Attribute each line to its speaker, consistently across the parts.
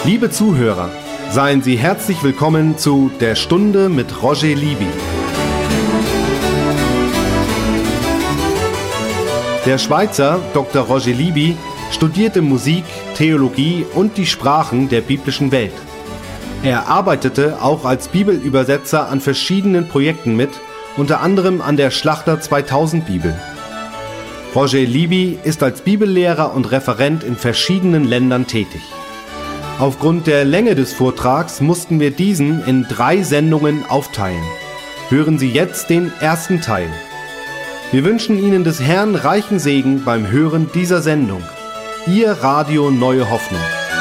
Speaker 1: Liebe Zuhörer, seien Sie herzlich willkommen zu Der Stunde mit Roger Libby. Der Schweizer Dr. Roger Libby studierte Musik, Theologie und die Sprachen der biblischen Welt. Er arbeitete auch als Bibelübersetzer an verschiedenen Projekten mit, unter anderem an der Schlachter 2000 Bibel. Roger Libby ist als Bibellehrer und Referent in verschiedenen Ländern tätig. Aufgrund der Länge des Vortrags mussten wir diesen in 3 Sendungen aufteilen. Hören Sie jetzt den ersten Teil. Wir wünschen Ihnen des Herrn reichen Segen beim Hören dieser Sendung. Ihr Radio Neue Hoffnung.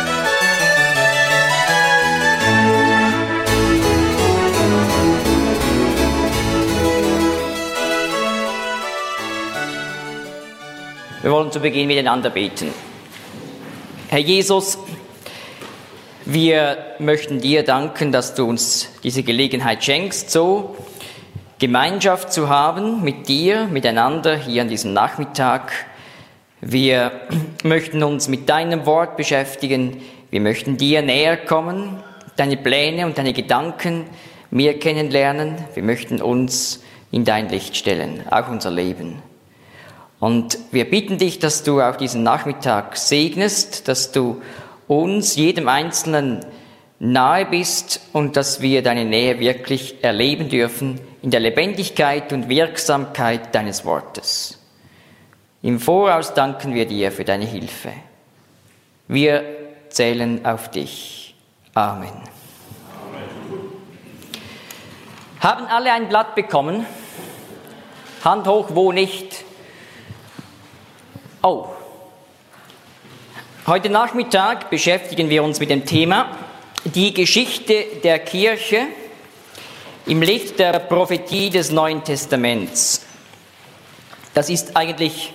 Speaker 2: Wir wollen zu Beginn miteinander beten. Herr Jesus, wir möchten dir danken, dass du uns diese Gelegenheit schenkst, so Gemeinschaft zu haben mit dir, miteinander hier an diesem Nachmittag. Wir möchten uns mit deinem Wort beschäftigen. Wir möchten dir näher kommen, deine Pläne und deine Gedanken mehr kennenlernen. Wir möchten uns in dein Licht stellen, auch unser Leben. Und wir bitten dich, dass du auch diesen Nachmittag segnest, dass du uns, jedem Einzelnen, nahe bist und dass wir deine Nähe wirklich erleben dürfen in der Lebendigkeit und Wirksamkeit deines Wortes. Im Voraus danken wir dir für deine Hilfe. Wir zählen auf dich. Amen. Haben alle ein Blatt bekommen? Hand hoch, wo nicht? Oh. Heute Nachmittag beschäftigen wir uns mit dem Thema die Geschichte der Kirche im Licht der Prophetie des Neuen Testaments. Das ist eigentlich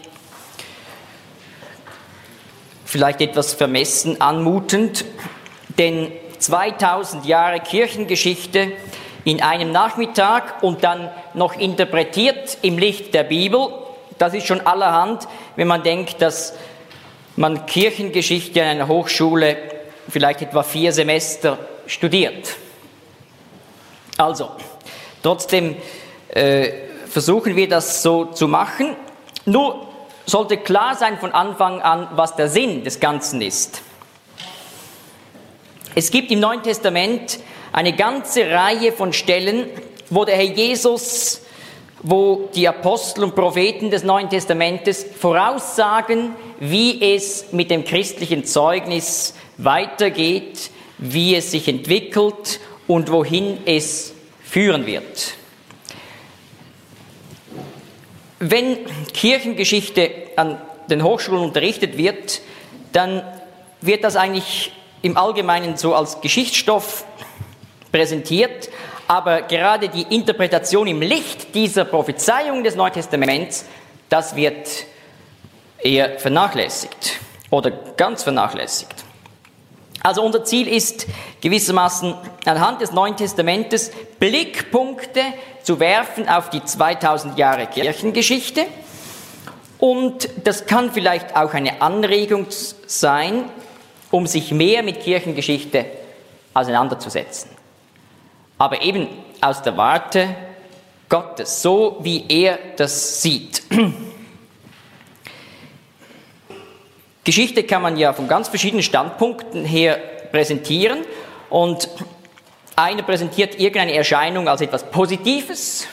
Speaker 2: vielleicht etwas vermessen anmutend, denn 2000 Jahre Kirchengeschichte in einem Nachmittag und dann noch interpretiert im Licht der Bibel, das ist schon allerhand, wenn man denkt, dass man Kirchengeschichte an einer Hochschule vielleicht etwa 4 Semester studiert. Also, trotzdem versuchen wir das so zu machen. Nur sollte klar sein von Anfang an, was der Sinn des Ganzen ist. Es gibt im Neuen Testament eine ganze Reihe von Stellen, wo der Herr Jesus, wo die Apostel und Propheten des Neuen Testamentes voraussagen, wie es mit dem christlichen Zeugnis weitergeht, wie es sich entwickelt und wohin es führen wird. Wenn Kirchengeschichte an den Hochschulen unterrichtet wird, dann wird das eigentlich im Allgemeinen so als Geschichtsstoff präsentiert, aber gerade die Interpretation im Licht dieser Prophezeiung des Neuen Testaments, das wird eher vernachlässigt oder ganz vernachlässigt. Also unser Ziel ist gewissermaßen anhand des Neuen Testamentes Blickpunkte zu werfen auf die 2000 Jahre Kirchengeschichte. Und das kann vielleicht auch eine Anregung sein, um sich mehr mit Kirchengeschichte auseinanderzusetzen. Aber eben aus der Warte Gottes, so wie er das sieht. Geschichte kann man ja von ganz verschiedenen Standpunkten her präsentieren und einer präsentiert irgendeine Erscheinung als etwas Positives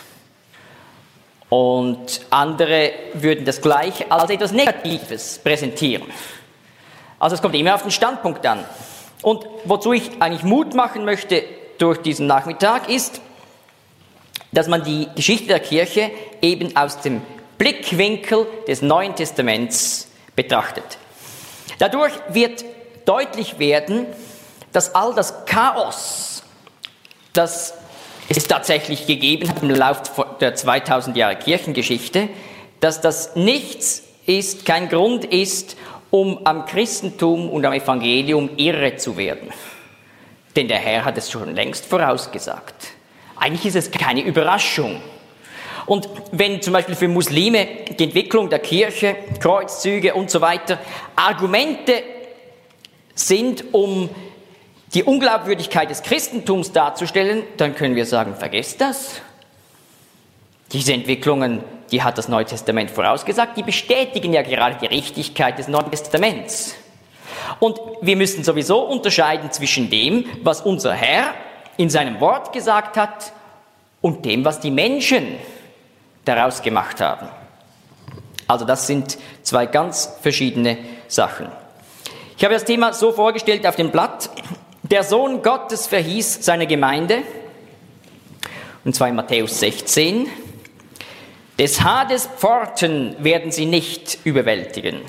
Speaker 2: und andere würden das gleich als etwas Negatives präsentieren. Also es kommt immer auf den Standpunkt an. Und wozu ich eigentlich Mut machen möchte durch diesen Nachmittag ist, dass man die Geschichte der Kirche eben aus dem Blickwinkel des Neuen Testaments betrachtet. Dadurch wird deutlich werden, dass all das Chaos, das es tatsächlich gegeben hat im Lauf der 2000 Jahre Kirchengeschichte, dass das nichts ist, kein Grund ist, um am Christentum und am Evangelium irre zu werden. Denn der Herr hat es schon längst vorausgesagt. Eigentlich ist es keine Überraschung. Und wenn zum Beispiel für Muslime die Entwicklung der Kirche, Kreuzzüge und so weiter Argumente sind, um die Unglaubwürdigkeit des Christentums darzustellen, dann können wir sagen, vergesst das. Diese Entwicklungen, die hat das Neue Testament vorausgesagt, die bestätigen ja gerade die Richtigkeit des Neuen Testaments. Und wir müssen sowieso unterscheiden zwischen dem, was unser Herr in seinem Wort gesagt hat, und dem, was die Menschen daraus gemacht haben. Also das sind zwei ganz verschiedene Sachen. Ich habe das Thema so vorgestellt auf dem Blatt. Der Sohn Gottes verhieß seiner Gemeinde, und zwar in Matthäus 16, des Hades Pforten werden sie nicht überwältigen.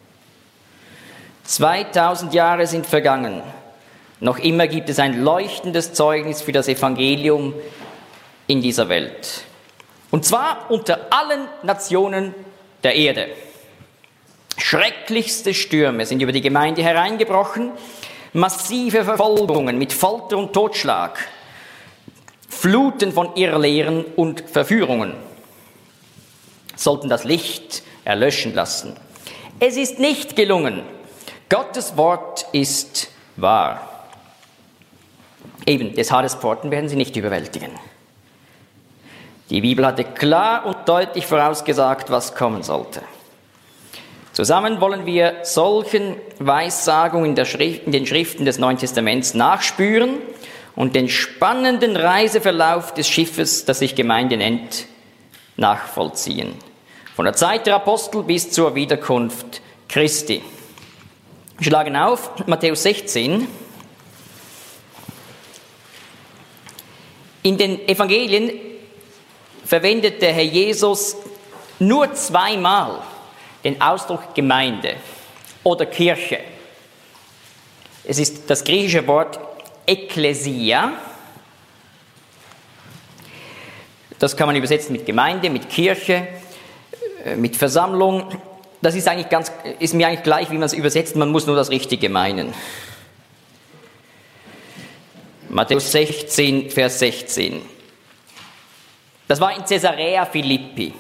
Speaker 2: 2000 Jahre sind vergangen. Noch immer gibt es ein leuchtendes Zeugnis für das Evangelium in dieser Welt. Und zwar unter allen Nationen der Erde. Schrecklichste Stürme sind über die Gemeinde hereingebrochen, massive Verfolgungen mit Folter und Totschlag, Fluten von Irrlehren und Verführungen sollten das Licht erlöschen lassen. Es ist nicht gelungen. Gottes Wort ist wahr. Eben, des Hades Pforten werden sie nicht überwältigen. Die Bibel hatte klar und deutlich vorausgesagt, was kommen sollte. Zusammen wollen wir solchen Weissagungen in den Schriften des Neuen Testaments nachspüren und den spannenden Reiseverlauf des Schiffes, das sich Gemeinde nennt, nachvollziehen. Von der Zeit der Apostel bis zur Wiederkunft Christi. Wir schlagen auf Matthäus 16. In den Evangelien verwendet der Herr Jesus nur zweimal den Ausdruck Gemeinde oder Kirche. Es ist das griechische Wort Ekklesia. Das kann man übersetzen mit Gemeinde, mit Kirche, mit Versammlung. Das ist mir eigentlich gleich, wie man es übersetzt, man muss nur das Richtige meinen. Matthäus 16, Vers 16. Das war in Caesarea Philippi,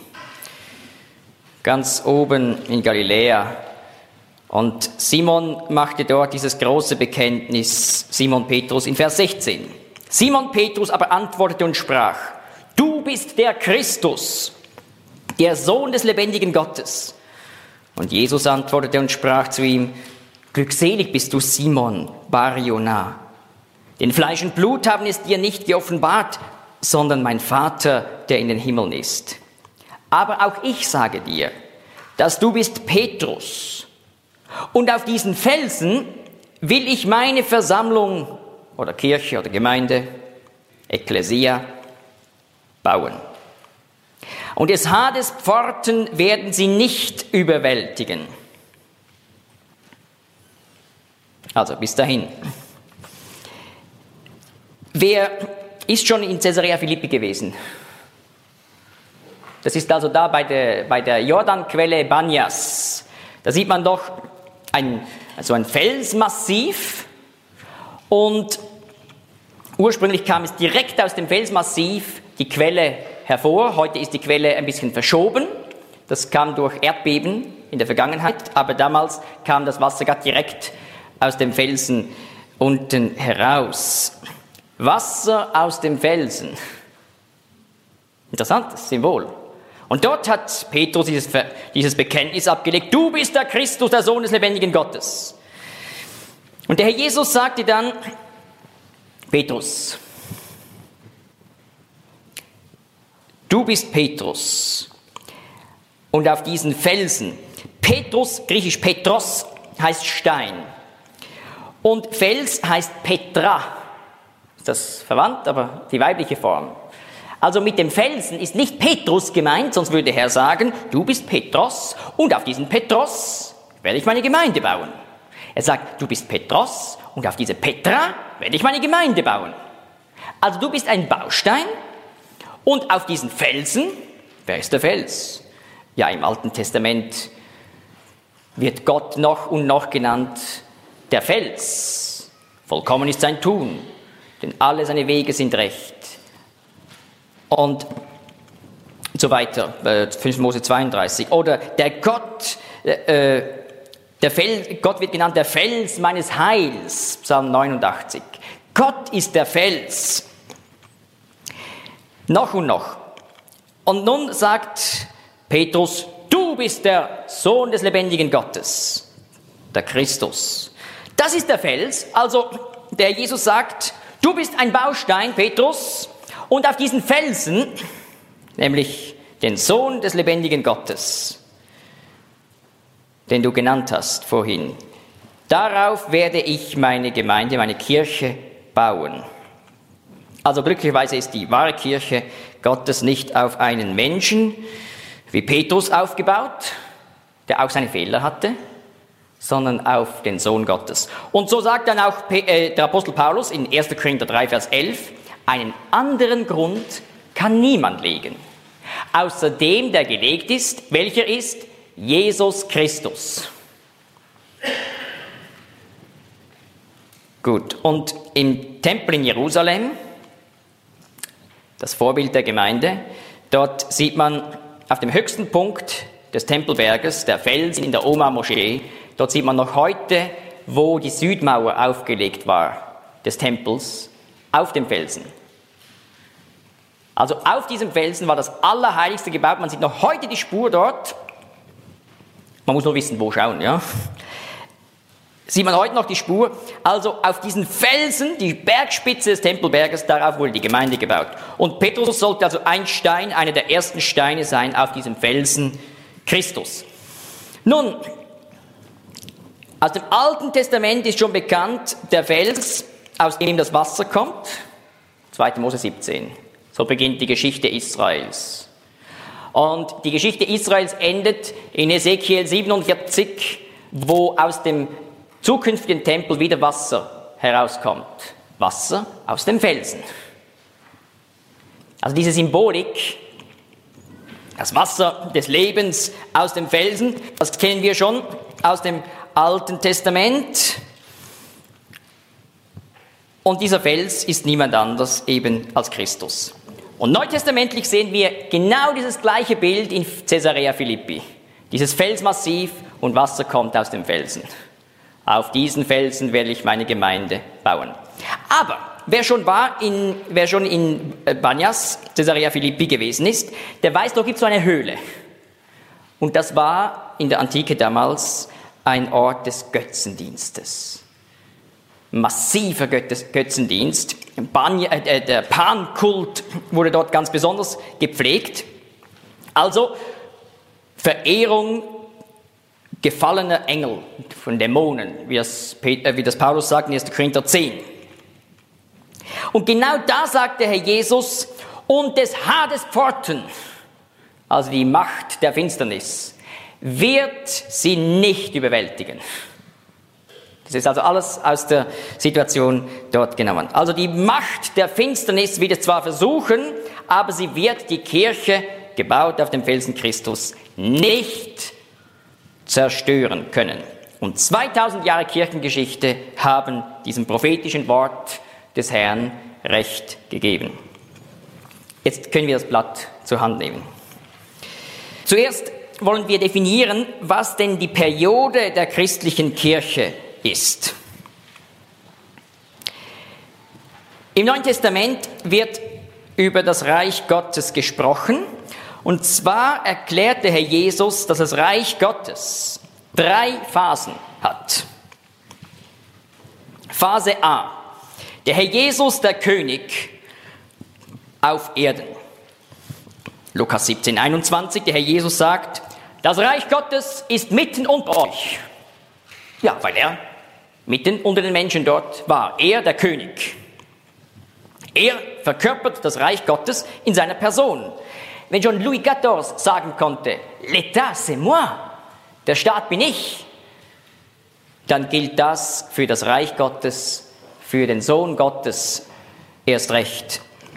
Speaker 2: ganz oben in Galiläa. Und Simon machte dort dieses große Bekenntnis, Simon Petrus, in Vers 16. Simon Petrus aber antwortete und sprach, du bist der Christus, der Sohn des lebendigen Gottes. Und Jesus antwortete und sprach zu ihm, glückselig bist du, Simon Bar-Jona. Denn Fleisch und Blut haben es dir nicht geoffenbart, sondern mein Vater, der in den Himmeln ist. Aber auch ich sage dir, dass du bist Petrus. Und auf diesen Felsen will ich meine Versammlung oder Kirche oder Gemeinde, Ekklesia, bauen. Und des Hades Pforten werden sie nicht überwältigen. Also bis dahin. Wer ist schon in Caesarea Philippi gewesen? Das ist also da bei der Jordanquelle Banias. Da sieht man doch ein Felsmassiv und ursprünglich kam es direkt aus dem Felsmassiv die Quelle hervor. Heute ist die Quelle ein bisschen verschoben. Das kam durch Erdbeben in der Vergangenheit, aber damals kam das Wasser gerade direkt aus dem Felsen unten heraus. Wasser aus dem Felsen. Interessantes Symbol. Und dort hat Petrus dieses Bekenntnis abgelegt, du bist der Christus, der Sohn des lebendigen Gottes. Und der Herr Jesus sagte dann, Petrus, du bist Petrus. Und auf diesen Felsen, Petrus, griechisch Petros, heißt Stein. Und Fels heißt Petra. Ist das verwandt, aber die weibliche Form. Also mit dem Felsen ist nicht Petrus gemeint, sonst würde der Herr sagen, du bist Petros und auf diesen Petros werde ich meine Gemeinde bauen. Er sagt, du bist Petros und auf diese Petra werde ich meine Gemeinde bauen. Also du bist ein Baustein und auf diesen Felsen, wer ist der Fels? Ja, im Alten Testament wird Gott noch und noch genannt der Fels. Vollkommen ist sein Tun, denn alle seine Wege sind recht. Und so weiter, 5. Mose 32. Oder der Gott Gott wird genannt der Fels meines Heils, Psalm 89. Gott ist der Fels. Noch und noch. Und nun sagt Petrus, du bist der Sohn des lebendigen Gottes, der Christus. Das ist der Fels, also der Jesus sagt, du bist ein Baustein, Petrus, und auf diesen Felsen, nämlich den Sohn des lebendigen Gottes, den du genannt hast vorhin, darauf werde ich meine Gemeinde, meine Kirche bauen. Also glücklicherweise ist die wahre Kirche Gottes nicht auf einen Menschen wie Petrus aufgebaut, der auch seine Fehler hatte, sondern auf den Sohn Gottes. Und so sagt dann auch der Apostel Paulus in 1. Korinther 3, Vers 11, einen anderen Grund kann niemand legen, außer dem, der gelegt ist, welcher ist Jesus Christus. Gut, und im Tempel in Jerusalem, das Vorbild der Gemeinde, dort sieht man auf dem höchsten Punkt des Tempelberges, der Felsen in der Omar-Moschee, dort sieht man noch heute, wo die Südmauer aufgelegt war des Tempels, auf dem Felsen. Also auf diesem Felsen war das Allerheiligste gebaut, man sieht noch heute die Spur dort, man muss nur wissen, wo schauen, ja. Sieht man heute noch die Spur, also auf diesen Felsen, die Bergspitze des Tempelberges, darauf wurde die Gemeinde gebaut. Und Petrus sollte also ein Stein, einer der ersten Steine sein auf diesem Felsen Christus. Nun, aus dem Alten Testament ist schon bekannt, der Fels, aus dem das Wasser kommt, 2. Mose 17. So beginnt die Geschichte Israels. Und die Geschichte Israels endet in Ezekiel 47, wo aus dem zukünftigen Tempel wieder Wasser herauskommt. Wasser aus dem Felsen. Also diese Symbolik, das Wasser des Lebens aus dem Felsen, das kennen wir schon aus dem Alten Testament. Und dieser Fels ist niemand anders eben als Christus. Und neutestamentlich sehen wir genau dieses gleiche Bild in Caesarea Philippi. Dieses Felsmassiv und Wasser kommt aus dem Felsen. Auf diesen Felsen werde ich meine Gemeinde bauen. Aber wer schon in Banyas, Caesarea Philippi gewesen ist, der weiß, da gibt es so eine Höhle. Und das war in der Antike damals ein Ort des Götzendienstes. Massiver Götzendienst. Der Pan-Kult wurde dort ganz besonders gepflegt. Also Verehrung gefallener Engel, von Dämonen, wie das Paulus sagt in 1. Korinther 10. Und genau da sagt der Herr Jesus, und des Hades Pforten, also die Macht der Finsternis, wird sie nicht überwältigen. Das ist also alles aus der Situation dort genommen. Also die Macht der Finsternis wird es zwar versuchen, aber sie wird die Kirche, gebaut auf dem Felsen Christus, nicht zerstören können. Und 2000 Jahre Kirchengeschichte haben diesem prophetischen Wort des Herrn Recht gegeben. Jetzt können wir das Blatt zur Hand nehmen. Zuerst wollen wir definieren, was denn die Periode der christlichen Kirche ist. Im Neuen Testament wird über das Reich Gottes gesprochen. Und zwar erklärt der Herr Jesus, dass das Reich Gottes 3 Phasen hat. Phase A. Der Herr Jesus, der König auf Erden. Lukas 17, 21, der Herr Jesus sagt, das Reich Gottes ist mitten unter euch. Ja, weil er mitten unter den Menschen dort war. Er, der König. Er verkörpert das Reich Gottes in seiner Person. Wenn schon Louis XIV sagen konnte, l'État c'est moi, der Staat bin ich, dann gilt das für das Reich Gottes, für den Sohn Gottes erst recht.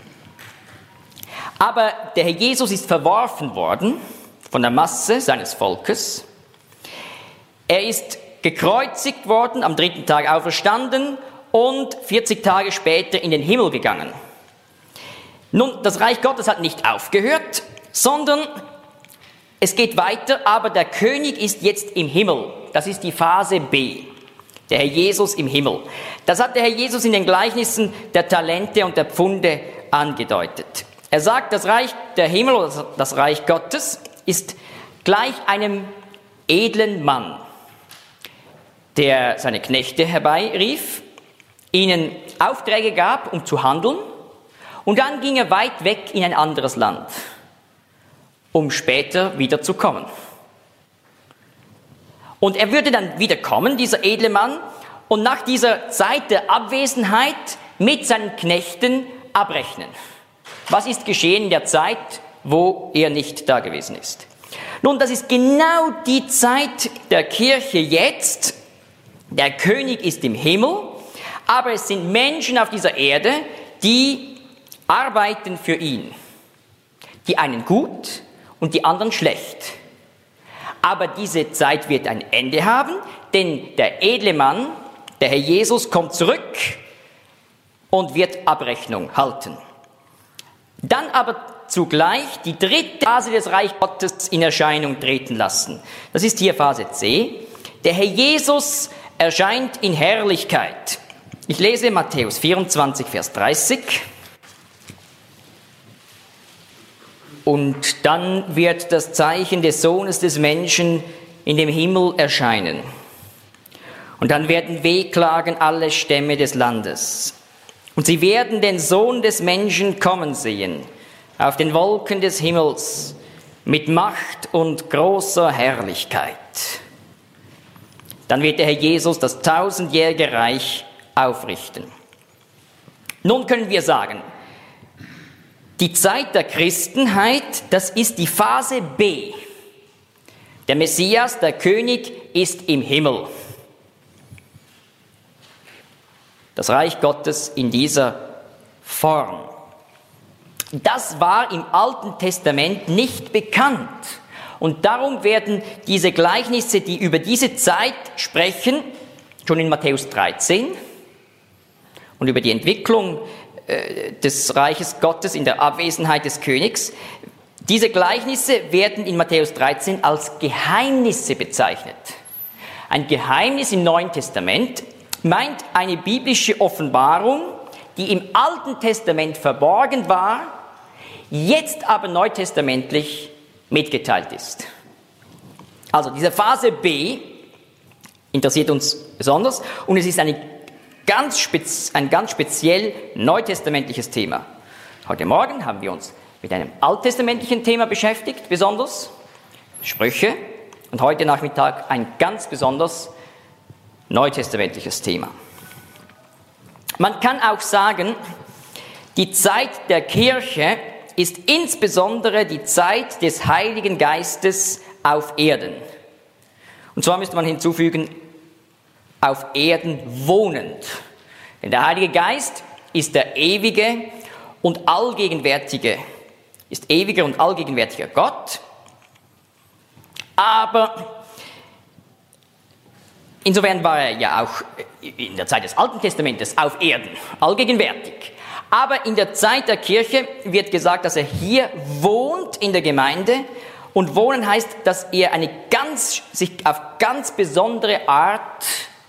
Speaker 2: Aber der Herr Jesus ist verworfen worden von der Masse seines Volkes. Er ist gekreuzigt worden, am 3. Tag auferstanden und 40 Tage später in den Himmel gegangen. Nun, das Reich Gottes hat nicht aufgehört, sondern Es geht weiter, aber der König ist jetzt im Himmel. Das ist die Phase B. Der Herr Jesus im Himmel. Das hat der Herr Jesus in den Gleichnissen der Talente und der Pfunde angedeutet. Er sagt, das Reich der Himmel oder das Reich Gottes ist gleich einem edlen Mann, der seine Knechte herbeirief, ihnen Aufträge gab, um zu handeln, und dann ging er weit weg in ein anderes Land, um später wieder zu kommen. Und er würde dann wieder kommen, dieser edle Mann, und nach dieser Zeit der Abwesenheit mit seinen Knechten abrechnen. Was ist geschehen in der Zeit, wo er nicht da gewesen ist? Nun, das ist genau die Zeit der Kirche jetzt. Der König ist im Himmel, aber es sind Menschen auf dieser Erde, die arbeiten für ihn. Die einen gut und die anderen schlecht. Aber diese Zeit wird ein Ende haben, denn der edle Mann, der Herr Jesus, kommt zurück und wird Abrechnung halten. Dann aber zugleich die dritte Phase des Reich Gottes in Erscheinung treten lassen. Das ist hier Phase C. Der Herr Jesus erscheint in Herrlichkeit. Ich lese Matthäus 24, Vers 30. Und dann wird das Zeichen des Sohnes des Menschen in dem Himmel erscheinen. Und dann werden wehklagen alle Stämme des Landes. Und sie werden den Sohn des Menschen kommen sehen, auf den Wolken des Himmels, mit Macht und großer Herrlichkeit. Dann wird der Herr Jesus das 1000-jährige Reich aufrichten. Nun können wir sagen, die Zeit der Christenheit, das ist die Phase B. Der Messias, der König, ist im Himmel. Das Reich Gottes in dieser Form. Das war im Alten Testament nicht bekannt. Und darum werden diese Gleichnisse, die über diese Zeit sprechen, schon in Matthäus 13 und über die Entwicklung des Reiches Gottes in der Abwesenheit des Königs, diese Gleichnisse werden in Matthäus 13 als Geheimnisse bezeichnet. Ein Geheimnis im Neuen Testament meint eine biblische Offenbarung, die im Alten Testament verborgen war, jetzt aber neutestamentlich mitgeteilt ist. Also diese Phase B interessiert uns besonders und es ist ein ganz speziell neutestamentliches Thema. Heute Morgen haben wir uns mit einem alttestamentlichen Thema beschäftigt, besonders Sprüche, und heute Nachmittag ein ganz besonders neutestamentliches Thema. Man kann auch sagen, die Zeit der Kirche ist insbesondere die Zeit des Heiligen Geistes auf Erden. Und zwar müsste man hinzufügen, auf Erden wohnend. Denn der Heilige Geist ist der ewige und allgegenwärtige, ist ewiger und allgegenwärtiger Gott. Aber insofern war er ja auch in der Zeit des Alten Testamentes auf Erden, allgegenwärtig. Aber in der Zeit der Kirche wird gesagt, dass er hier wohnt in der Gemeinde. Und wohnen heißt, dass er sich auf ganz besondere Art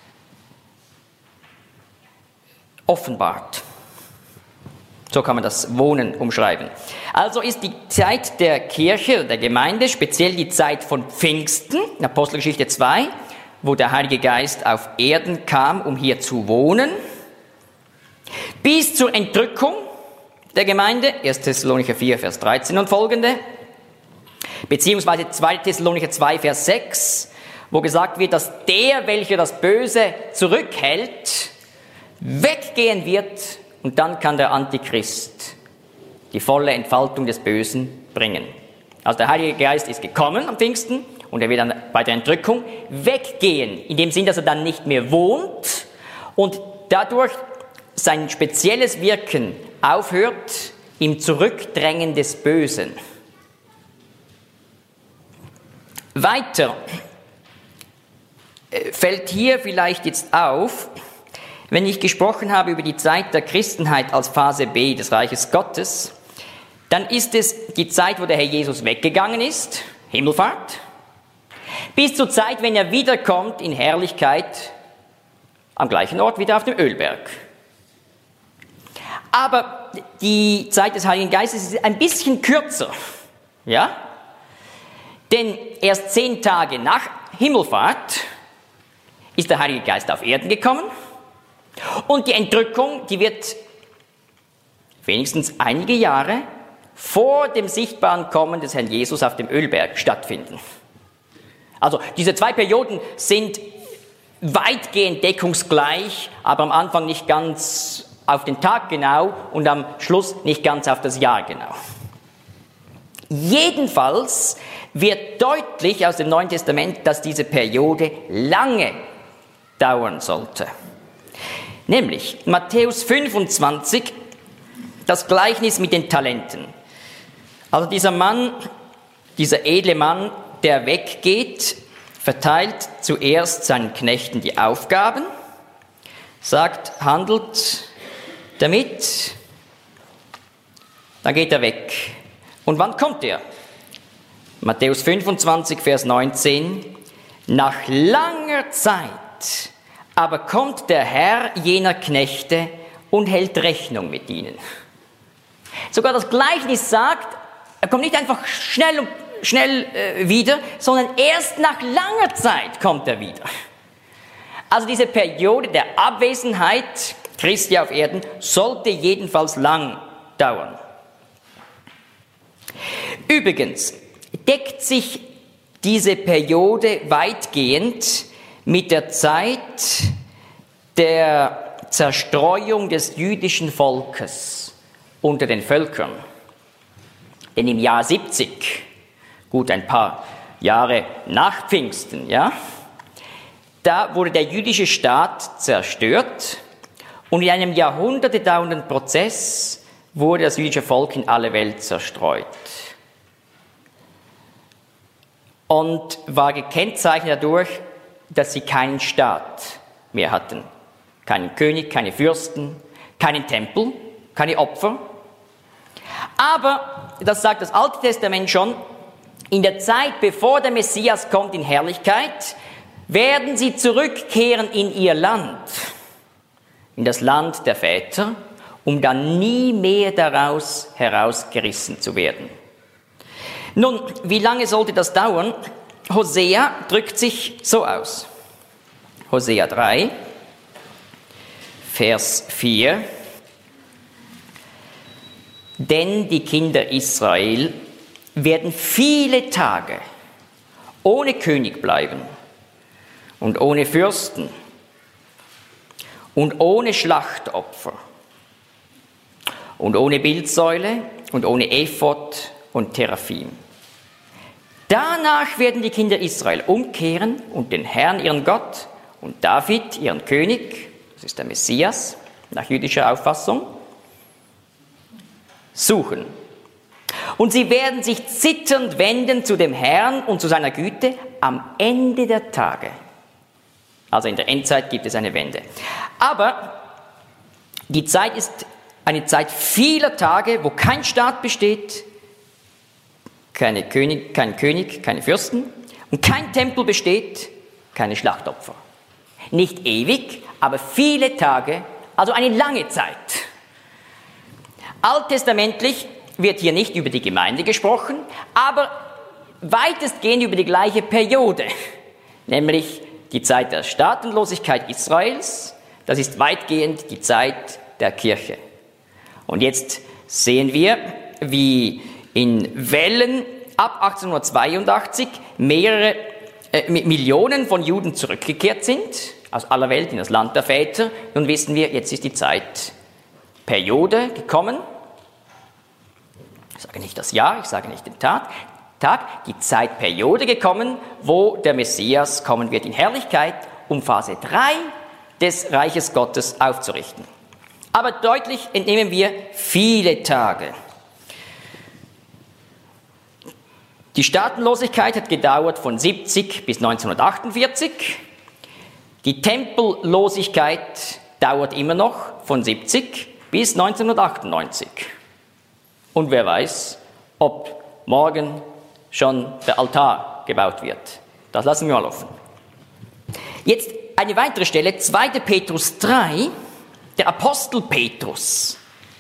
Speaker 2: offenbart. So kann man das Wohnen umschreiben. Also ist die Zeit der Kirche, der Gemeinde, speziell die Zeit von Pfingsten, in Apostelgeschichte 2, wo der Heilige Geist auf Erden kam, um hier zu wohnen, bis zur Entrückung der Gemeinde, 1. Thessalonicher 4, Vers 13 und folgende, beziehungsweise 2. Thessalonicher 2, Vers 6, wo gesagt wird, dass der, welcher das Böse zurückhält, weggehen wird und dann kann der Antichrist die volle Entfaltung des Bösen bringen. Also der Heilige Geist ist gekommen am Pfingsten und er wird dann bei der Entrückung weggehen, in dem Sinn, dass er dann nicht mehr wohnt und dadurch sein spezielles Wirken aufhört im Zurückdrängen des Bösen. Weiter fällt hier vielleicht jetzt auf, wenn ich gesprochen habe über die Zeit der Christenheit als Phase B des Reiches Gottes, dann ist es die Zeit, wo der Herr Jesus weggegangen ist, Himmelfahrt bis zur Zeit, wenn er wiederkommt in Herrlichkeit am gleichen Ort wieder auf dem Ölberg. Aber die Zeit des Heiligen Geistes ist ein bisschen kürzer, ja? Denn erst 10 Tage nach Himmelfahrt ist der Heilige Geist auf Erden gekommen und die Entrückung, die wird wenigstens einige Jahre vor dem sichtbaren Kommen des Herrn Jesus auf dem Ölberg stattfinden. Also diese 2 Perioden sind weitgehend deckungsgleich, aber am Anfang nicht ganz auf den Tag genau und am Schluss nicht ganz auf das Jahr genau. Jedenfalls wird deutlich aus dem Neuen Testament, dass diese Periode lange dauern sollte. Nämlich Matthäus 25, das Gleichnis mit den Talenten. Also dieser Mann, dieser edle Mann, der weggeht, verteilt zuerst seinen Knechten die Aufgaben, sagt, handelt damit, dann geht er weg. Und wann kommt er? Matthäus 25, Vers 19. Nach langer Zeit aber kommt der Herr jener Knechte und hält Rechnung mit ihnen. Sogar das Gleichnis sagt, er kommt nicht einfach schnell wieder, sondern erst nach langer Zeit kommt er wieder. Also diese Periode der Abwesenheit Christi auf Erden sollte jedenfalls lang dauern. Übrigens deckt sich diese Periode weitgehend mit der Zeit der Zerstreuung des jüdischen Volkes unter den Völkern. Denn im Jahr 70, gut ein paar Jahre nach Pfingsten, ja, da wurde der jüdische Staat zerstört und in einem Jahrhunderte dauernden Prozess wurde das jüdische Volk in alle Welt zerstreut. Und war gekennzeichnet dadurch, dass sie keinen Staat mehr hatten. Keinen König, keine Fürsten, keinen Tempel, keine Opfer. Aber, das sagt das Alte Testament schon, in der Zeit, bevor der Messias kommt in Herrlichkeit, werden sie zurückkehren in ihr Land, in das Land der Väter, um dann nie mehr daraus herausgerissen zu werden. Nun, wie lange sollte das dauern? Hosea drückt sich so aus. Hosea 3, Vers 4. Denn die Kinder Israel werden viele Tage ohne König bleiben und ohne Fürsten und ohne Schlachtopfer und ohne Bildsäule und ohne Ephod und Teraphim. Danach werden die Kinder Israel umkehren und den Herrn, ihren Gott, und David, ihren König, das ist der Messias, nach jüdischer Auffassung, suchen. Und sie werden sich zitternd wenden zu dem Herrn und zu seiner Güte am Ende der Tage. Also in der Endzeit gibt es eine Wende. Aber die Zeit ist eine Zeit vieler Tage, wo kein Staat besteht, kein König, keine Fürsten und kein Tempel besteht, keine Schlachtopfer. Nicht ewig, aber viele Tage, also eine lange Zeit. Alttestamentlich wird hier nicht über die Gemeinde gesprochen, aber weitestgehend über die gleiche Periode, nämlich die Zeit der Staatenlosigkeit Israels, das ist weitgehend die Zeit der Kirche. Und jetzt sehen wir, wie in Wellen ab 1882 mehrere Millionen von Juden zurückgekehrt sind, aus aller Welt in das Land der Väter. Nun wissen wir, jetzt ist die Zeitperiode gekommen. Ich sage nicht das Jahr, ich sage nicht den Tag, die Zeitperiode gekommen, wo der Messias kommen wird in Herrlichkeit, um Phase 3 des Reiches Gottes aufzurichten. Aber deutlich entnehmen wir viele Tage. Die Staatenlosigkeit hat gedauert von 70 bis 1948. Die Tempellosigkeit dauert immer noch von 70 bis 1998. Und wer weiß, ob morgen, schon der Altar gebaut wird. Das lassen wir mal offen. Jetzt eine weitere Stelle, 2. Petrus 3, der Apostel Petrus,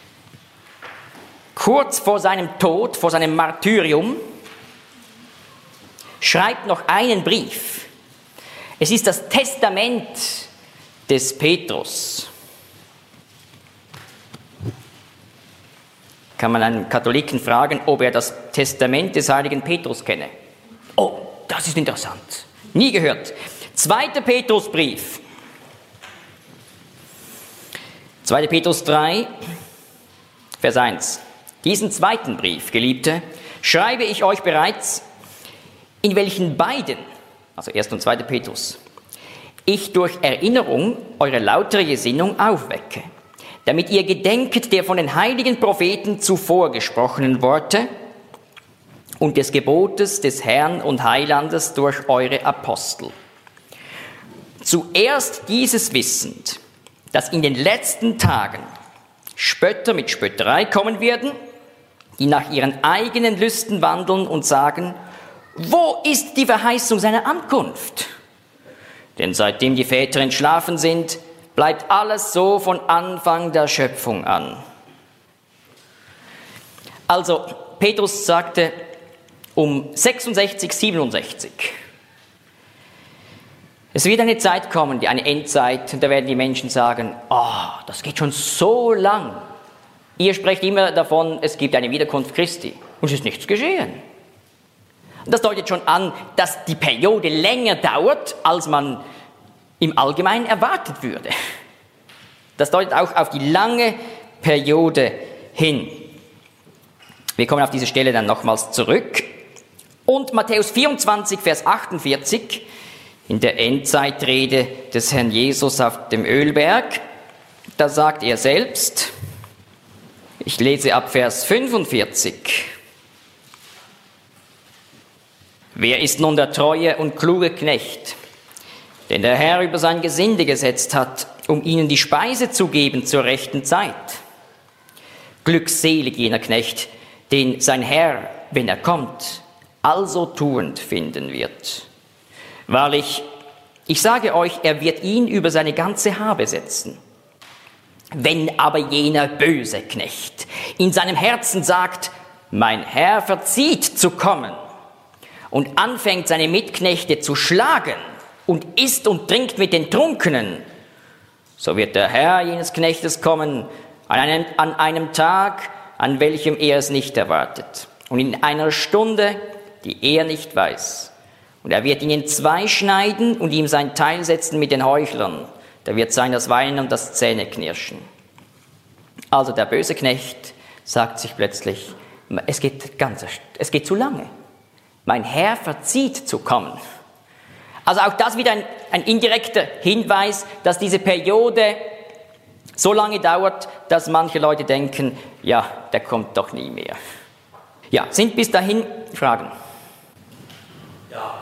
Speaker 2: kurz vor seinem Tod, vor seinem Martyrium, schreibt noch einen Brief. Es ist das Testament des Petrus. Kann man einen Katholiken fragen, ob er das Testament des heiligen Petrus kenne? Oh, das ist interessant. Nie gehört. 2. Petrusbrief. 2. Petrus 3, Vers 1. Diesen zweiten Brief, Geliebte, schreibe ich euch bereits, in welchen beiden, also 1. und 2. Petrus, ich durch Erinnerung eure lautere Gesinnung aufwecke, damit ihr gedenket der von den heiligen Propheten zuvor gesprochenen Worte und des Gebotes des Herrn und Heilandes durch eure Apostel. Zuerst dieses wissend, dass in den letzten Tagen Spötter mit Spötterei kommen werden, die nach ihren eigenen Lüsten wandeln und sagen, wo ist die Verheißung seiner Ankunft? Denn seitdem die Väter entschlafen sind, bleibt alles so von Anfang der Schöpfung an. Also, Petrus sagte um 66, 67, es wird eine Zeit kommen, eine Endzeit, und da werden die Menschen sagen, das geht schon so lang. Ihr sprecht immer davon, es gibt eine Wiederkunft Christi, und es ist nichts geschehen. Das deutet schon an, dass die Periode länger dauert, als man im Allgemeinen erwartet würde. Das deutet auch auf die lange Periode hin. Wir kommen auf diese Stelle dann nochmals zurück. Und Matthäus 24, Vers 48, in der Endzeitrede des Herrn Jesus auf dem Ölberg, da sagt er selbst, ich lese ab Vers 45, wer ist nun der treue und kluge Knecht, den der Herr über sein Gesinde gesetzt hat, um ihnen die Speise zu geben zur rechten Zeit? Glückselig jener Knecht, den sein Herr, wenn er kommt, also tuend finden wird. Wahrlich, ich sage euch, er wird ihn über seine ganze Habe setzen. Wenn aber jener böse Knecht in seinem Herzen sagt, mein Herr verzieht zu kommen, und anfängt seine Mitknechte zu schlagen und isst und trinkt mit den Trunkenen, so wird der Herr jenes Knechtes kommen an einem Tag, an welchem er es nicht erwartet, und in einer Stunde, die er nicht weiß. Und er wird ihn in zwei schneiden und ihm sein Teil setzen mit den Heuchlern. Da wird sein das Weinen und das Zähneknirschen. Also der böse Knecht sagt sich plötzlich, es geht zu lange. Mein Herr verzieht zu kommen. Also auch das wieder ein indirekter Hinweis, dass diese Periode so lange dauert, dass manche Leute denken, ja, der kommt doch nie mehr. Ja, sind bis dahin Fragen?
Speaker 3: Ja,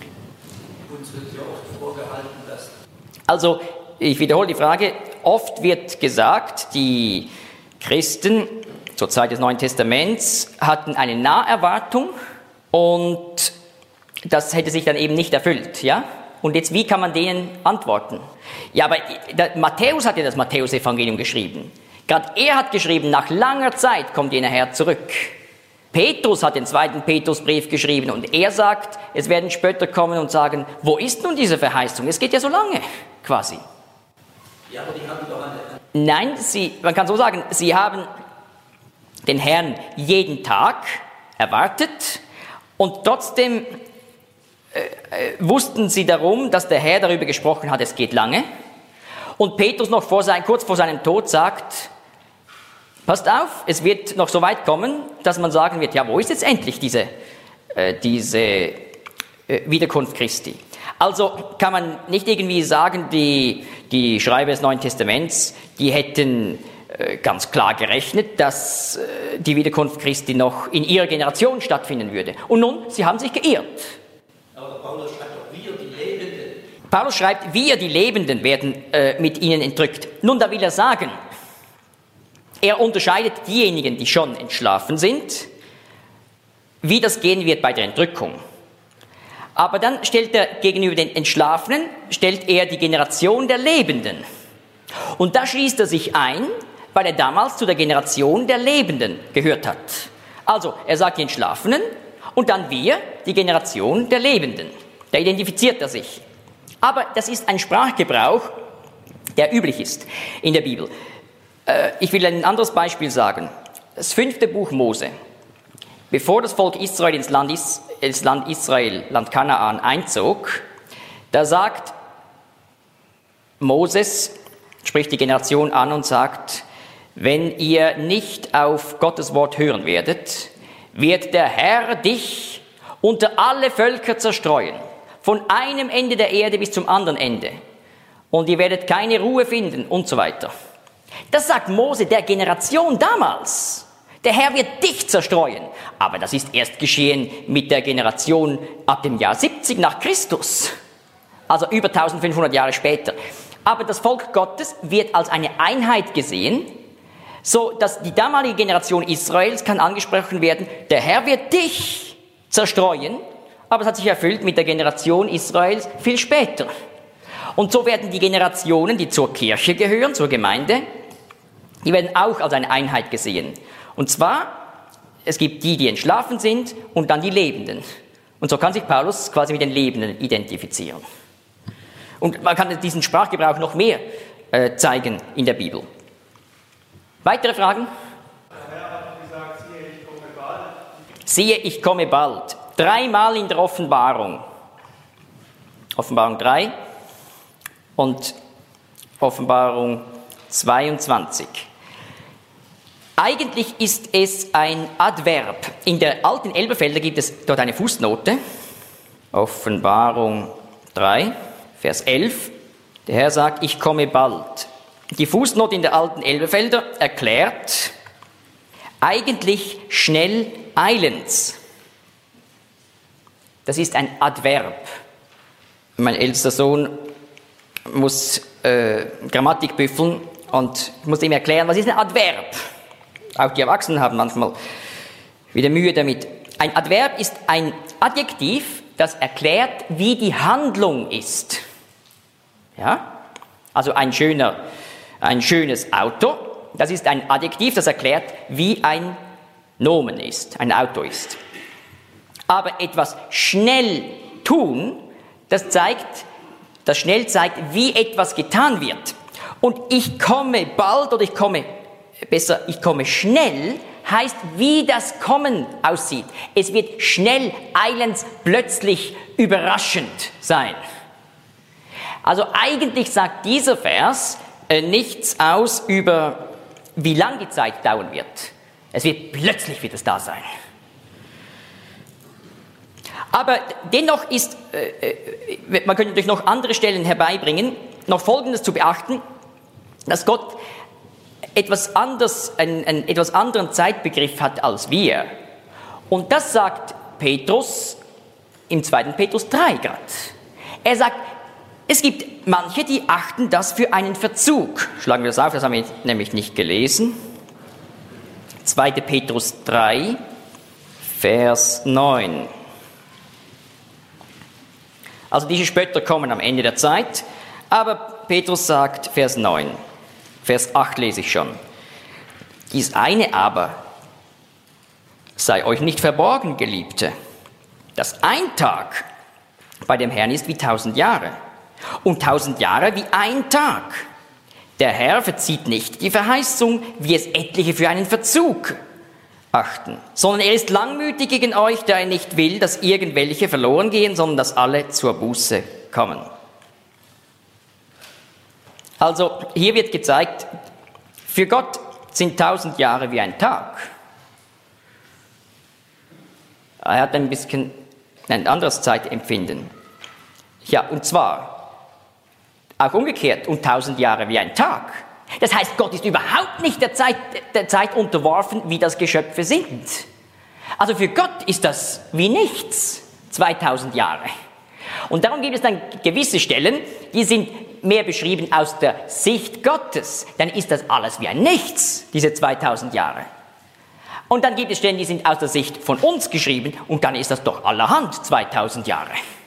Speaker 3: uns wird ja oft vorgehalten, dass...
Speaker 2: Also, ich wiederhole die Frage, oft wird gesagt, die Christen zur Zeit des Neuen Testaments hatten eine Naherwartung und das hätte sich dann eben nicht erfüllt, ja? Und jetzt, wie kann man denen antworten? Ja, aber Matthäus hat ja das Matthäus-Evangelium geschrieben. Gerade er hat geschrieben, nach langer Zeit kommt jener Herr zurück. Petrus hat den 2. Petrusbrief geschrieben und er sagt, es werden Spötter kommen und sagen, wo ist nun diese Verheißung? Es geht ja so lange, quasi.
Speaker 3: Ja, aber die haben doch eine...
Speaker 2: Nein, man kann so sagen, sie haben den Herrn jeden Tag erwartet und trotzdem wussten sie darum, dass der Herr darüber gesprochen hat, es geht lange. Und Petrus noch kurz vor seinem Tod sagt, passt auf, es wird noch so weit kommen, dass man sagen wird, ja, wo ist jetzt endlich diese Wiederkunft Christi? Also kann man nicht irgendwie sagen, die Schreiber des Neuen Testaments, die hätten ganz klar gerechnet, dass die Wiederkunft Christi noch in ihrer Generation stattfinden würde. Und nun, sie haben sich geirrt.
Speaker 3: Aber Paulus schreibt doch, wir die Lebenden.
Speaker 2: Paulus schreibt, wir die Lebenden werden mit ihnen entrückt. Nun, da will er sagen, er unterscheidet diejenigen, die schon entschlafen sind, wie das gehen wird bei der Entrückung. Aber dann stellt er gegenüber den Entschlafenen, stellt er die Generation der Lebenden. Und da schließt er sich ein, weil er damals zu der Generation der Lebenden gehört hat. Also, er sagt die Entschlafenen und dann wir, die Generation der Lebenden. Da identifiziert er sich. Aber das ist ein Sprachgebrauch, der üblich ist in der Bibel. Ich will ein anderes Beispiel sagen. Das 5. Buch Mose. Bevor das Volk Israel ins Land Israel, Land Kanaan, einzog, da sagt Moses, spricht die Generation an und sagt, wenn ihr nicht auf Gottes Wort hören werdet, wird der Herr dich unter alle Völker zerstreuen, von einem Ende der Erde bis zum anderen Ende. Und ihr werdet keine Ruhe finden und so weiter. Das sagt Mose der Generation damals. Der Herr wird dich zerstreuen. Aber das ist erst geschehen mit der Generation ab dem Jahr 70 nach Christus. Also über 1500 Jahre später. Aber das Volk Gottes wird als eine Einheit gesehen, so dass die damalige Generation Israels kann angesprochen werden, der Herr wird dich zerstreuen, aber es hat sich erfüllt mit der Generation Israels viel später. Und so werden die Generationen, die zur Kirche gehören, zur Gemeinde, die werden auch als eine Einheit gesehen. Und zwar, es gibt die, die entschlafen sind und dann die Lebenden. Und so kann sich Paulus quasi mit den Lebenden identifizieren. Und man kann diesen Sprachgebrauch noch mehr zeigen in der Bibel. Weitere Fragen?
Speaker 4: Der Herr hat gesagt, siehe, ich komme bald.
Speaker 2: Siehe, ich komme bald. 3-mal in der Offenbarung. Offenbarung 3 und Offenbarung 22. Eigentlich ist es ein Adverb. In der alten Elberfelder gibt es dort eine Fußnote. Offenbarung 3, Vers 11. Der Herr sagt, ich komme bald. Die Fußnote in der alten Elberfelder erklärt, eigentlich schnell eilends. Das ist ein Adverb. Mein ältester Sohn muss Grammatik büffeln und ich muss ihm erklären, was ist ein Adverb? Auch die Erwachsenen haben manchmal wieder Mühe damit. Ein Adverb ist ein Adjektiv, das erklärt, wie die Handlung ist. Ja? Also ein schönes Auto, das ist ein Adjektiv, das erklärt, wie ein Nomen ist, ein Auto ist. Aber etwas schnell tun, das schnell zeigt, wie etwas getan wird. Und ich komme bald oder ich komme schnell, heißt, wie das Kommen aussieht. Es wird schnell, eilends, plötzlich, überraschend sein. Also eigentlich sagt dieser Vers nichts aus über, wie lang die Zeit dauern wird. Es wird plötzlich da sein. Aber dennoch ist, man könnte natürlich noch andere Stellen herbeibringen, noch Folgendes zu beachten, dass Gott etwas anderes, einen etwas anderen Zeitbegriff hat als wir. Und das sagt Petrus im 2. Petrus 3 gerade. Er sagt, es gibt manche, die achten das für einen Verzug. Schlagen wir das auf, das haben wir nämlich nicht gelesen. 2. Petrus 3, Vers 9. Also diese Spötter kommen am Ende der Zeit, aber Petrus sagt, Vers 9, Vers 8 lese ich schon. Dies eine aber sei euch nicht verborgen, Geliebte, dass ein Tag bei dem Herrn ist wie 1000 Jahre und 1000 Jahre wie ein Tag. Der Herr verzieht nicht die Verheißung, wie es etliche für einen Verzug achten, sondern er ist langmütig gegen euch, da er nicht will, dass irgendwelche verloren gehen, sondern dass alle zur Buße kommen. Also hier wird gezeigt, für Gott sind 1000 Jahre wie ein Tag. Er hat ein bisschen ein anderes Zeitempfinden. Ja, und zwar auch umgekehrt, und 1000 Jahre wie ein Tag. Das heißt, Gott ist überhaupt nicht der Zeit unterworfen, wie das Geschöpfe sind. Also für Gott ist das wie nichts, 2000 Jahre. Und darum gibt es dann gewisse Stellen, die sind mehr beschrieben aus der Sicht Gottes. Dann ist das alles wie ein Nichts, diese 2000 Jahre. Und dann gibt es Stellen, die sind aus der Sicht von uns geschrieben und dann ist das doch allerhand 2000 Jahre.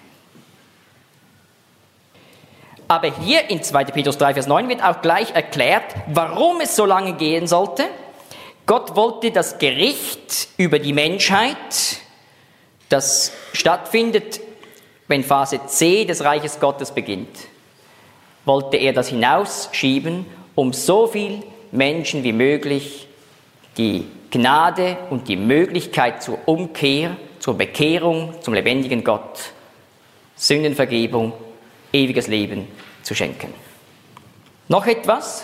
Speaker 2: Aber hier in 2. Petrus 3, Vers 9 wird auch gleich erklärt, warum es so lange gehen sollte. Gott wollte das Gericht über die Menschheit, das stattfindet, wenn Phase C des Reiches Gottes beginnt, wollte er das hinausschieben, um so viel Menschen wie möglich die Gnade und die Möglichkeit zur Umkehr, zur Bekehrung zum lebendigen Gott, Sündenvergebung, ewiges Leben zu schenken. Noch etwas?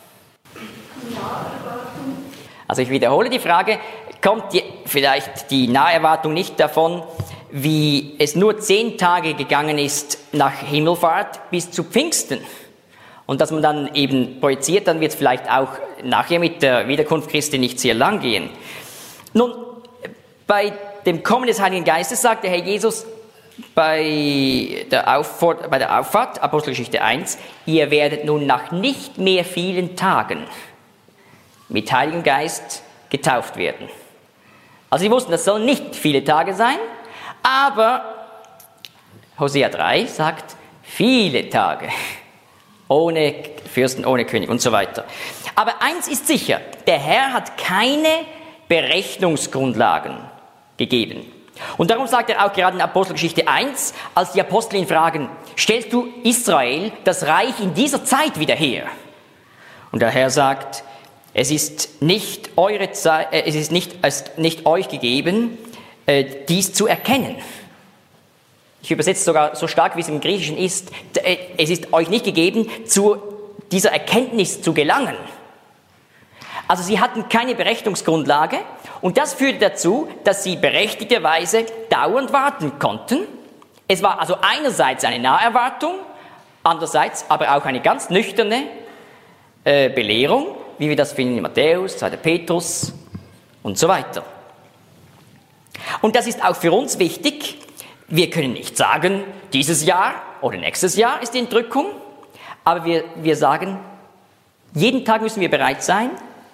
Speaker 2: Also ich wiederhole die Frage, kommt vielleicht die Naherwartung nicht davon, wie es nur 10 Tage gegangen ist nach Himmelfahrt bis zu Pfingsten? Und dass man dann eben projiziert, dann wird es vielleicht auch nachher mit der Wiederkunft Christi nicht sehr lang gehen. Nun, bei dem Kommen des Heiligen Geistes sagt der Herr Jesus bei der Auffahrt, Apostelgeschichte 1, ihr werdet nun nach nicht mehr vielen Tagen mit Heiligem Geist getauft werden. Also sie wussten, das sollen nicht viele Tage sein, aber Hosea 3 sagt viele Tage. Ohne Fürsten, ohne König und so weiter. Aber eins ist sicher, der Herr hat keine Berechnungsgrundlagen gegeben. Und darum sagt er auch gerade in Apostelgeschichte 1, als die Apostel ihn fragen, stellst du Israel, das Reich in dieser Zeit wieder her? Und der Herr sagt, es ist nicht eure Zeit, es ist nicht euch gegeben, dies zu erkennen. Ich übersetze sogar so stark, wie es im Griechischen ist. Es ist euch nicht gegeben, zu dieser Erkenntnis zu gelangen. Also sie hatten keine Berechnungsgrundlage und das führte dazu, dass sie berechtigterweise dauernd warten konnten. Es war also einerseits eine Naherwartung, andererseits aber auch eine ganz nüchterne Belehrung, wie wir das finden in Matthäus, 2. Petrus und so weiter. Und das ist auch für uns wichtig. Wir können nicht sagen, dieses Jahr oder nächstes Jahr ist die Entrückung, aber wir sagen, jeden Tag müssen wir bereit sein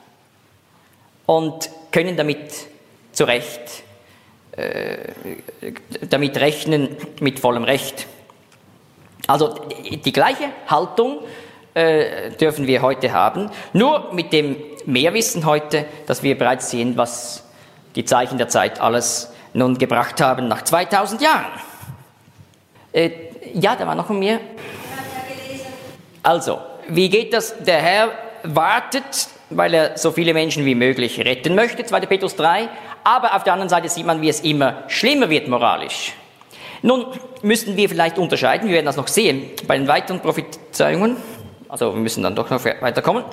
Speaker 2: und können damit rechnen mit vollem Recht. Also die gleiche Haltung dürfen wir heute haben, nur mit dem Mehrwissen heute, dass wir bereits sehen, was die Zeichen der Zeit alles nun gebracht haben nach 2000 Jahren. Ja, da war noch mehr. Also, wie geht das? Der Herr wartet, weil er so viele Menschen wie möglich retten möchte, 2. Petrus 3, aber auf der anderen Seite sieht man, wie es immer schlimmer wird moralisch. Nun müssen wir vielleicht unterscheiden, wir werden das noch sehen, bei den weiteren Prophezeiungen, also wir müssen dann doch noch weiterkommen.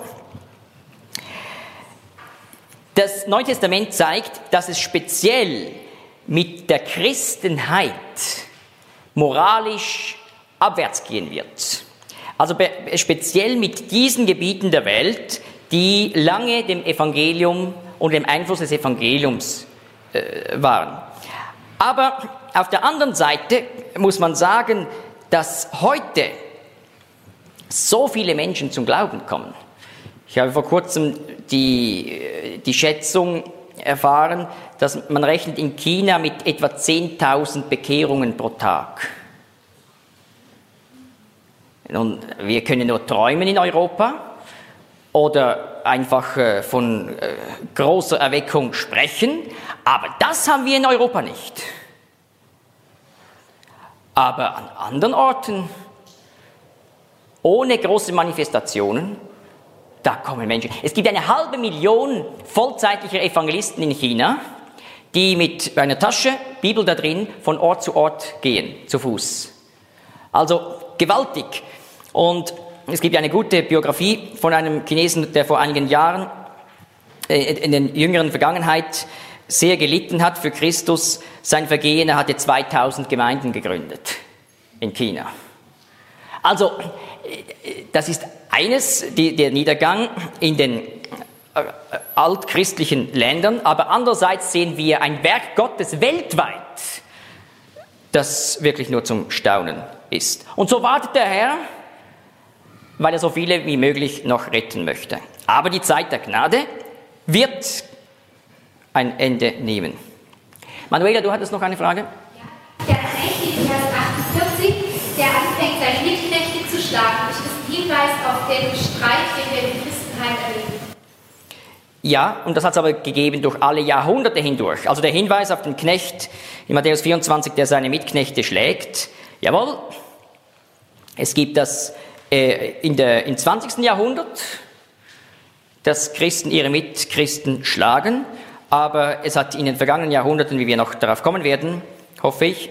Speaker 2: Das Neue Testament zeigt, dass es speziell mit der Christenheit moralisch abwärts gehen wird. Also speziell mit diesen Gebieten der Welt, die lange dem Evangelium und dem Einfluss des Evangeliums waren. Aber auf der anderen Seite muss man sagen, dass heute so viele Menschen zum Glauben kommen. Ich habe vor kurzem die Schätzung erfahren, dass man rechnet in China mit etwa 10.000 Bekehrungen pro Tag. Nun, wir können nur träumen in Europa oder einfach von großer Erweckung sprechen, aber das haben wir in Europa nicht. Aber an anderen Orten, ohne große Manifestationen, da kommen Menschen. Es gibt 500.000 vollzeitlicher Evangelisten in China, die mit einer Tasche, Bibel da drin, von Ort zu Ort gehen, zu Fuß. Also gewaltig. Und es gibt eine gute Biografie von einem Chinesen, der vor einigen Jahren in der jüngeren Vergangenheit sehr gelitten hat für Christus. Sein Vergehen, er hatte 2000 Gemeinden gegründet in China. Also, das ist eines, der Niedergang in den altchristlichen Ländern, aber andererseits sehen wir ein Werk Gottes weltweit, das wirklich nur zum Staunen ist. Und so wartet der Herr, weil er so viele wie möglich noch retten möchte. Aber die Zeit der Gnade wird ein Ende nehmen. Manuela, du hattest noch eine Frage?
Speaker 5: Der Knecht in Vers 48, der anfängt, seine Mitknechte zu schlagen, ist das ein Hinweis auf den Streit, den wir in der Christenheit erleben?
Speaker 2: Ja, und das hat es aber gegeben durch alle Jahrhunderte hindurch. Also der Hinweis auf den Knecht in Matthäus 24, der seine Mitknechte schlägt, jawohl, es gibt das im 20. Jahrhundert, dass Christen ihre Mitchristen schlagen, aber es hat in den vergangenen Jahrhunderten, wie wir noch darauf kommen werden, hoffe ich,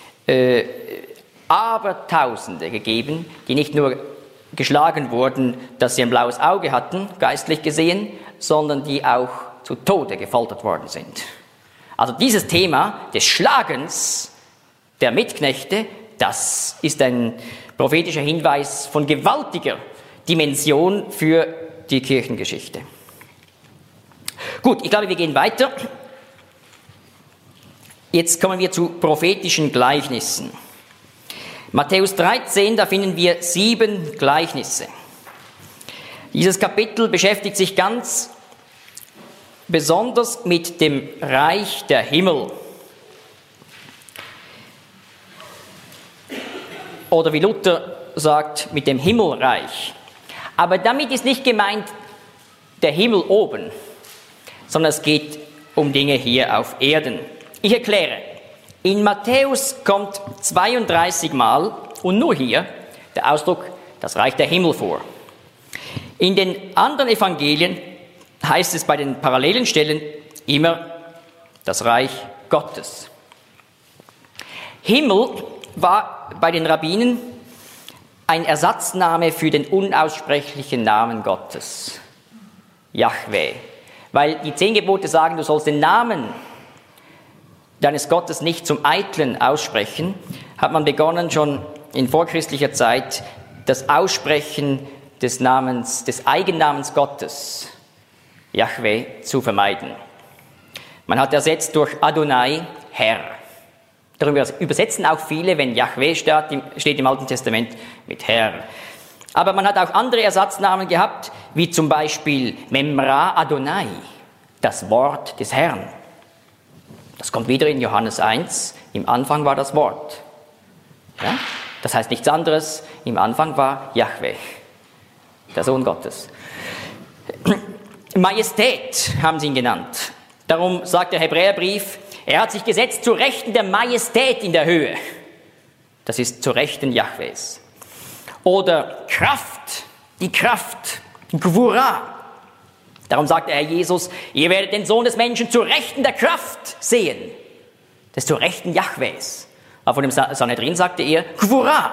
Speaker 2: Abertausende gegeben, die nicht nur geschlagen wurden, dass sie ein blaues Auge hatten, geistlich gesehen, sondern die auch zu Tode gefoltert worden sind. Also dieses Thema des Schlagens der Mitknechte, das ist ein prophetischer Hinweis von gewaltiger Dimension für die Kirchengeschichte. Gut, ich glaube, wir gehen weiter. Jetzt kommen wir zu prophetischen Gleichnissen. Matthäus 13, da finden wir 7 Gleichnisse. Dieses Kapitel beschäftigt sich ganz besonders mit dem Reich der Himmel. Oder wie Luther sagt, mit dem Himmelreich. Aber damit ist nicht gemeint der Himmel oben, sondern es geht um Dinge hier auf Erden. Ich erkläre. In Matthäus kommt 32 Mal und nur hier der Ausdruck das Reich der Himmel vor. In den anderen Evangelien heißt es bei den parallelen Stellen immer das Reich Gottes. Himmel war bei den Rabbinen ein Ersatzname für den unaussprechlichen Namen Gottes, Jahwe. Weil die 10 Gebote sagen, du sollst den Namen deines Gottes nicht zum Eitlen aussprechen, hat man begonnen schon in vorchristlicher Zeit das Aussprechen des Eigennamens Gottes, Jahwe, zu vermeiden. Man hat ersetzt durch Adonai, Herr. Darüber übersetzen auch viele, wenn Jahwe steht im Alten Testament, mit Herr. Aber man hat auch andere Ersatznamen gehabt, wie zum Beispiel Memra Adonai, das Wort des Herrn. Das kommt wieder in Johannes 1, im Anfang war das Wort. Ja? Das heißt nichts anderes, im Anfang war Jahwe, der Sohn Gottes. Majestät haben sie ihn genannt. Darum sagt der Hebräerbrief, er hat sich gesetzt zur Rechten der Majestät in der Höhe. Das ist zur Rechten Jahwes. Oder Kraft, die Kraft, Gvura. Darum sagt der Herr Jesus, ihr werdet den Sohn des Menschen zur Rechten der Kraft sehen. Das ist zur Rechten Jahwes. Aber von dem Sanhedrin sagte er, Gvura.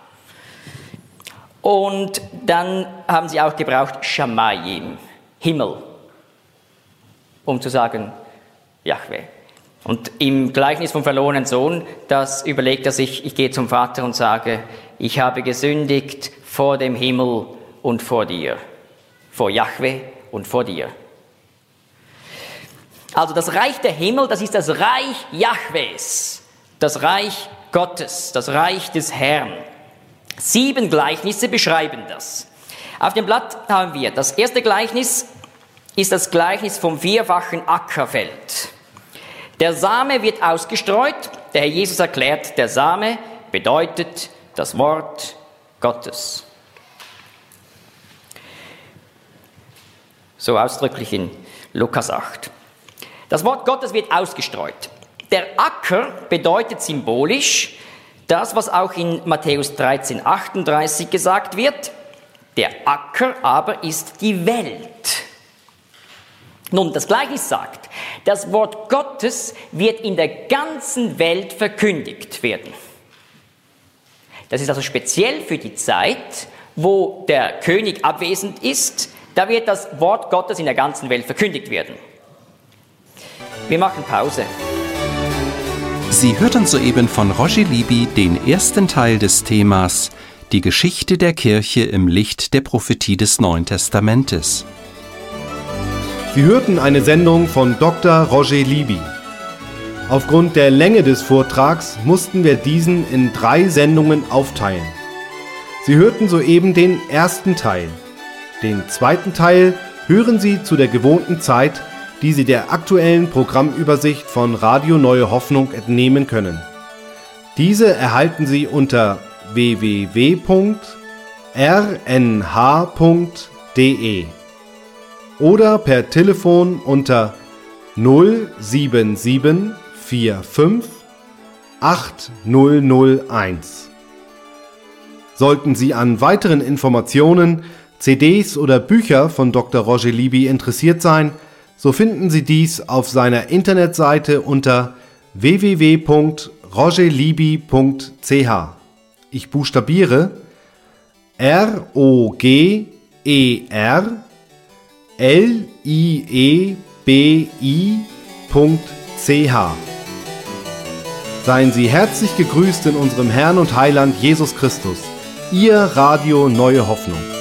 Speaker 2: Und dann haben sie auch gebraucht, Shamayim, Himmel, um zu sagen, Jahwe. Und im Gleichnis vom verlorenen Sohn, das überlegt er sich, ich gehe zum Vater und sage, ich habe gesündigt vor dem Himmel und vor dir, vor Jahwe und vor dir. Also das Reich der Himmel, das ist das Reich Jahwes, das Reich Gottes, das Reich des Herrn. 7 Gleichnisse beschreiben das. Auf dem Blatt haben wir, das erste Gleichnis ist das Gleichnis vom 4-fachen Ackerfeld. Der Same wird ausgestreut, der Herr Jesus erklärt, der Same bedeutet das Wort Gottes. So ausdrücklich in Lukas 8. Das Wort Gottes wird ausgestreut. Der Acker bedeutet symbolisch das, was auch in Matthäus 13, 38 gesagt wird. Der Acker aber ist die Welt. Nun, das Gleichnis sagt, das Wort Gottes wird in der ganzen Welt verkündigt werden. Das ist also speziell für die Zeit, wo der König abwesend ist. Da wird das Wort Gottes in der ganzen Welt verkündigt werden. Wir machen Pause.
Speaker 6: Sie hörten soeben von Roger Libby den ersten Teil des Themas Die Geschichte der Kirche im Licht der Prophetie des Neuen Testamentes.
Speaker 1: Sie hörten eine Sendung von Dr. Roger Libby. Aufgrund der Länge des Vortrags mussten wir diesen in 3 Sendungen aufteilen. Sie hörten soeben den ersten Teil. Den zweiten Teil hören Sie zu der gewohnten Zeit die Sie der aktuellen Programmübersicht von Radio Neue Hoffnung entnehmen können. Diese erhalten Sie unter www.rnh.de oder per Telefon unter 07745 8001. Sollten Sie an weiteren Informationen, CDs oder Bücher von Dr. Roger Libby interessiert sein, so finden Sie dies auf seiner Internetseite unter www.rogerlibby.ch. Ich buchstabiere ROGERLIEBI.ch. Seien Sie herzlich gegrüßt in unserem Herrn und Heiland Jesus Christus. Ihr Radio Neue Hoffnung.